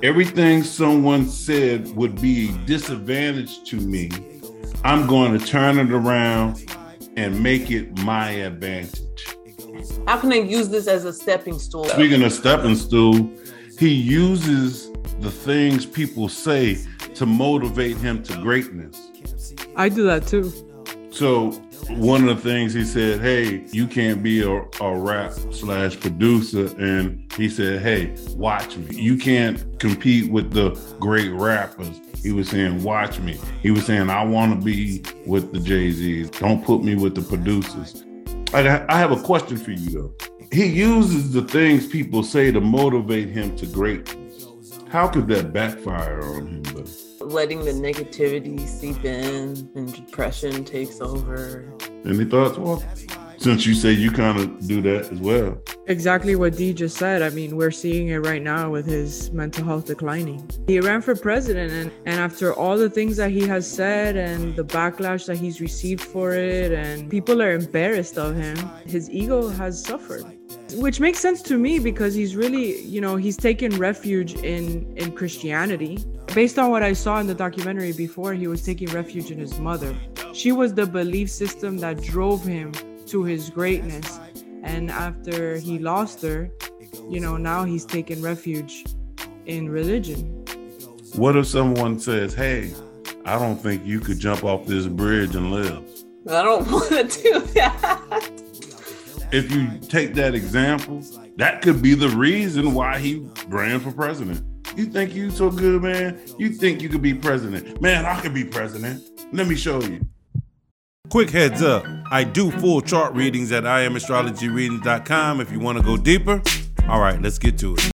Everything someone said would be a disadvantage to me. I'm going to turn it around and make it my advantage. How can they use this as a stepping stool? Speaking of stepping stool, he uses the things people say to motivate him to greatness. I do that too. So one of the things he said, hey, you can't be a rap/producer. And he said, hey, watch me. You can't compete with the great rappers. He was saying, watch me. He was saying, I want to be with the Jay-Z's. Don't put me with the producers. I have a question for you, though. He uses the things people say to motivate him to greatness. How could that backfire on him, though? Letting the negativity seep in and depression takes over. Any thoughts, Walt? Since you say you kind of do that as well. Exactly what Dee just said. I mean, we're seeing it right now with his mental health declining. He ran for president, and after all the things that he has said and the backlash that he's received for it, and people are embarrassed of him, his ego has suffered. Which makes sense to me because he's really, he's taken refuge in Christianity. Based on what I saw in the documentary before, he was taking refuge in his mother. She was the belief system that drove him to his greatness. And after he lost her, now he's taken refuge in religion. What if someone says, hey, I don't think you could jump off this bridge and live? I don't want to do that. If you take that example, that could be the reason why he ran for president. You think you so good, man? You think you could be president? Man, I could be president. Let me show you. Quick heads up. I do full chart readings at IamAstrologyReadings.com if you want to go deeper. All right, let's get to it.